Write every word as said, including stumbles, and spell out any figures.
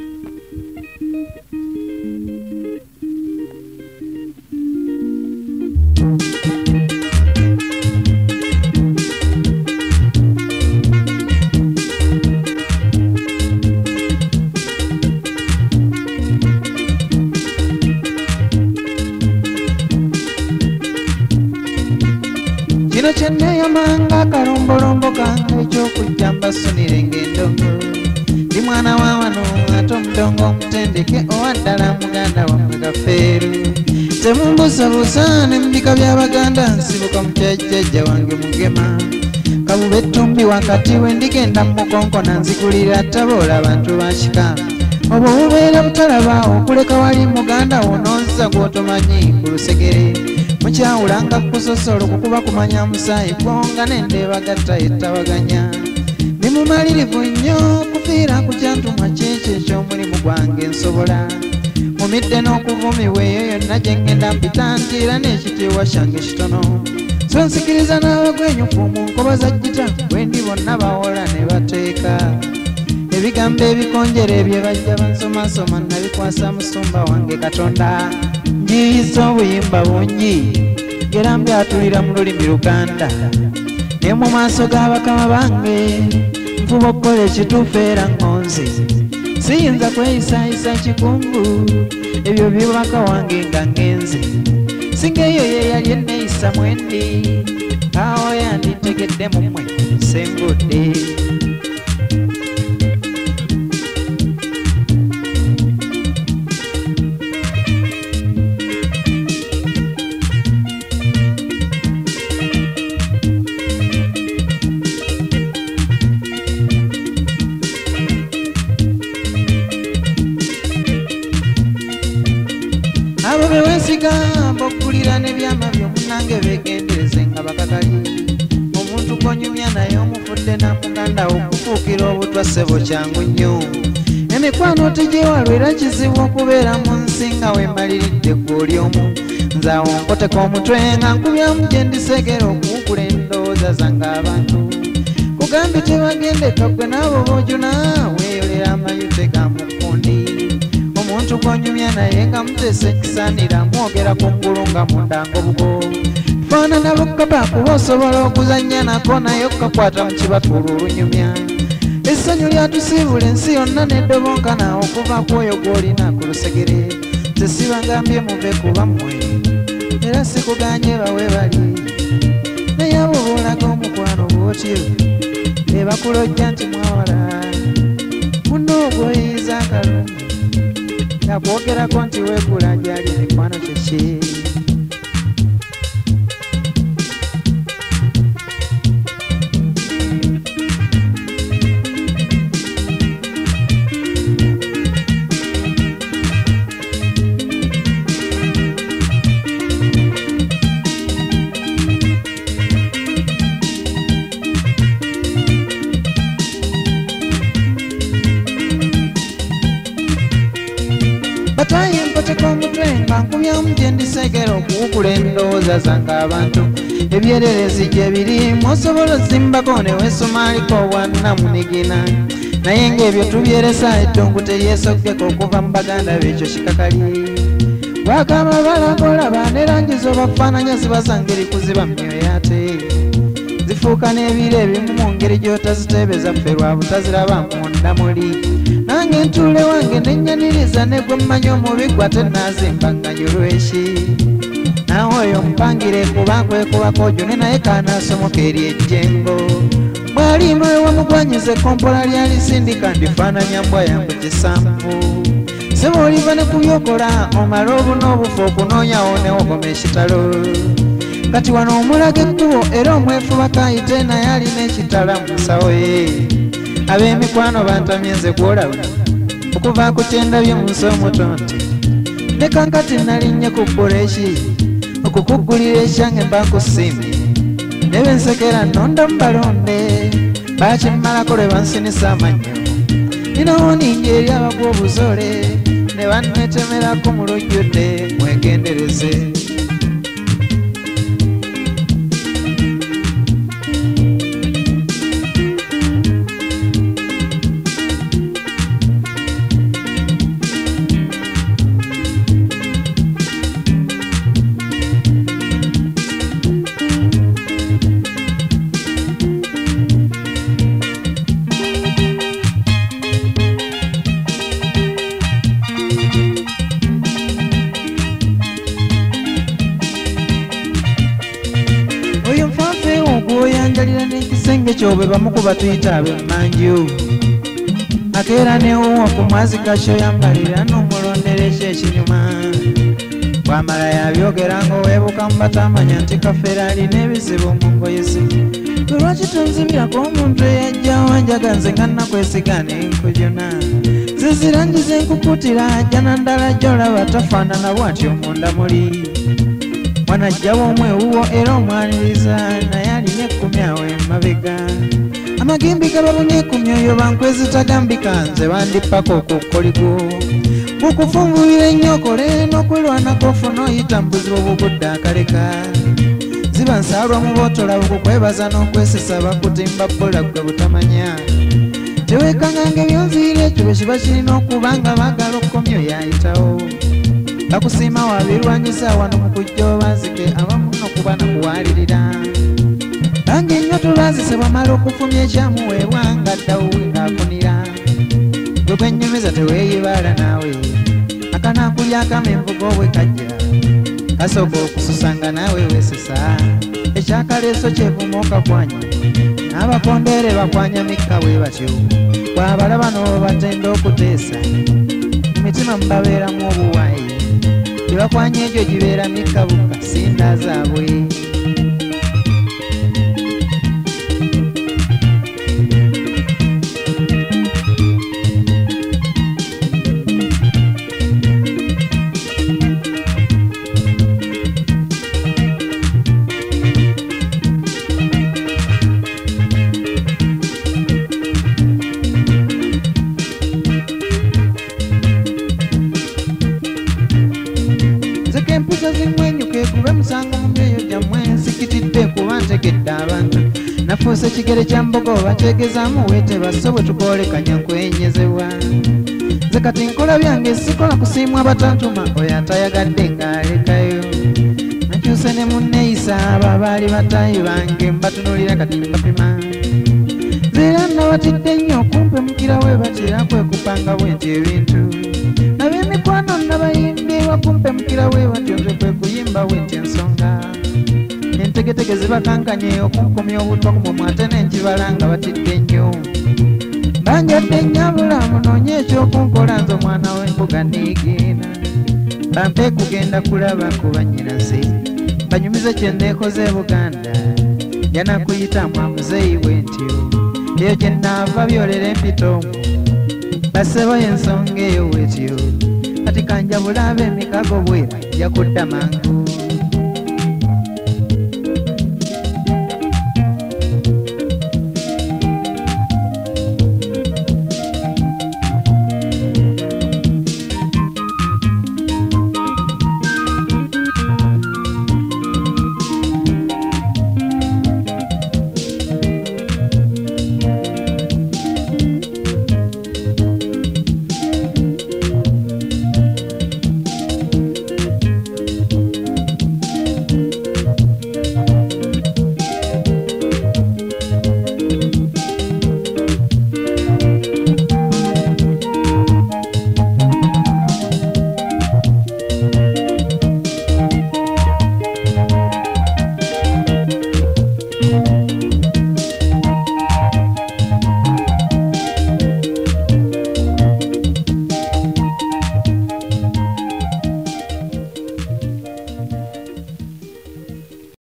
Kino kyenneyo manga kalombolombo kange ekyokujja mbasunire ng'endongo ndi mwana wa wano ate omudongo omutendeke owaddala muganda wammwe Gafeeru temumbusabusa n'embika by'Abaganda nsibuka mukyajjajja wange Mugema kabuba ettumbi wakati wendigenda mukonkona nzigulira taboola abantu bakika obwo bubeera butalaba okuleka wali muganda wononsa gwotomanyi ku lusegere mukyawulanga kusosolo kukuba kumanya musaayi gwonga n'endeebagatta ettabaganya ndi mumalirivu nnyo kufiira ku kyantumwa kyekyo eky'omulimu gwange nsobola mumidde n'okuvumibwa eyo yonna gye ngenda mpita ntiira n'ekitiibwa kyange kitono so nsikiriza n'abagwenyufu mu nkoba za jjita bwendi bonna bawola ne bateeka ebigambo ebikonjera ebyo bajja bansomasoma nabikwasa musumba wange Katonda njiyisa obuyimba bungi ngera mbyatulira mu lulimi Luganda ne mu maaso g'abakama bange nfuba okukola ekituufu era ngonzi siyinza kweyisaayisa kikungu ebyo bibaka wange nga ngenzi singa eyo ye yali enneeyisa mwendi awo yanditegedde mu mmwe sengudde abo beweesiga bokkulira n'ebyama byomunange beegendereze nga bakakali omuntu gonyumya naye omufudde namuganda okufuukira obutwa ssebo kyangu nnyo emikwano tegyewalwa era kizibu okubeera mu nsi nga wemaliridde gw'oli omu nze awo nkoteka omutwe nga nkubyamu gye ndisegera okuwugula endowooza zange abantu kugambye tebagendeka gwe n'abo boojuna weeyolera amayute ga mukundi omuntu gwonyumya naye nga muteesa ekisaanira mwogera ku ngulu nga mundanga obugo faanana bukaba kuba osobola okuzannya nako naye okakwata mu kibatuula olunyumya essanyu lyatusiibula ensi yonna n'eddobonkana okuva ku oyo gw'olina ku lusegere nze sibagambye muve kuba mmwe era sikuganye bawe bali naye abo boolaga omukwano bw'otyo ebakulojja nti mwawala muno ogwoyiyiza akalungi nakwogerako nti weegula gyali mikwano kyeki bataye mpoteka omutwe nga nkubyamu gye ndisegera okuwukula endowooza zange abantu ebyererezi gye birimu osobola ozimbako ne weesomaaliko obwannamunigina naye ng'ebyo tubyeresa eddungu teryesoggeko okuva mu baganda b'ekyo kikakali bwagamba balagolaba ne langi z'obafaananya ziba zangeri kuziba mmyoyo ate zifuuka n'ebiro ebimu mu ngeri gy'otaziteebeza ffe lwa butaziraba munda muli nange ntuule wange nennyaniriza ne gwe mmanyi omubi gwa tennaazimbanganyo lweki nawe oyo mpangire kuba kwekubako june naye kaanaasomoka eri ejjengo bw'aliima ewamugwanyiza ekkompola lyalisindika ndifaananya mbwa yange kisambu seba oliva ne kubyokola omala obu n'obufu okunoonyawo newogoma ekitalo kati wano omulaga ekkubo era omwefuba kaayite naye alina ekitala mu nsawo ye ab'emikwano bantamye nze gwolaba okuva ku kyendabye mu nsi omuto nti ne kankati nalinnye ku buleki okukuggulira ekyange mba nkusiimye ne bensekera nnonda mu balonde bakimmalako lwe bansinisa amannyo ninawo ninga eri abagwa obuzole ne bannetemerako mu lujjudde mwegendereze bwe bamukuba tuyita ab'emmanju akeera newo ku mwazi kakyo yambalira n'omulondera ekyekinyuma bwamala yabyogera ng'oweebuka mu batamanya nti kafeera alina ebizibu mu ngoye ze bwe lwaki tonzibirako omuntu eyajjawo njaga nze nga nnakwesiga nenkujuna zizirangiza enkukutira jjana ndala gy'olaba tafaanana bw'atyo munda muli wanajjawo omwewuwo era omwaniriza naye alina ekkumi awo emabega amagimbi gababunye ekkumi oyo bankwezi tagambika nze bandippako okukoligo bukufunvubira ennyo okole n'okwelwanako ofuna oyita mu buzibu obugudde akaleka ziba nsaalwa mu bootola bukukwebaza n'okwesesa bakutimba bbola gwe butamanya teweekanganga ebyonviira ekyo bwe kiba kirina okuba nga baagala okkomyo yayitawo bakusiima wabirwanyisa wano mu kujja obazike abamu n'okuba nakuwalirira bange ennyo tulwazise bwamala okufumya ekyamuweebwa nga ddawo ng'afunira gwe gwennyumiza teweeyibaala naawe akanaakulya akamenvuga obwe kajja kasooka okususanga naawe weesesa ekyakaleeso kyevuma okakwanya n'abakondeere bakwanya mikka bwe batyo bw'abalaba n'obo batenda okuteesa mu mitima mubabeeramu obuwayi tebakwanya egyo gibeera mikka bukka sinda zaabwe nafuuse ekigere kya mbogo bakyegezaamu weete basso bwe tukoolekanya nkwenyezebwa nze kati nkola byange sikola kusiimwa abatantuma oyo atayagadde ng'alekayo nakyuse ne munneeyisa abo abaali bataayi bange mbatunulira kati mbapima nzeera nabatidde nnyo okumpe mukira we batera kwekupanga bwenti ebintu ab'emikwano nabayimbi bakumpe mukira we batyo nze kwe kuyimba bwenti ensonga entegetege zibakankanye okunkomya obutwa ku mumwa ate n'enkibala nga batidde nnyo banjadde nnyabula munoonye ekyokunkola nze omwana w'embuga neegenda bampe kugenda kulaba ku bannyinaze banyumize kye nneekoze Buganda janakuyitamu amuzeeyi bwentyo eyo gye nnaava byolera empitoomu basebo y'ensonga eyo bwetyo kati kanjabula ab'emikago bwe nja kudda mangu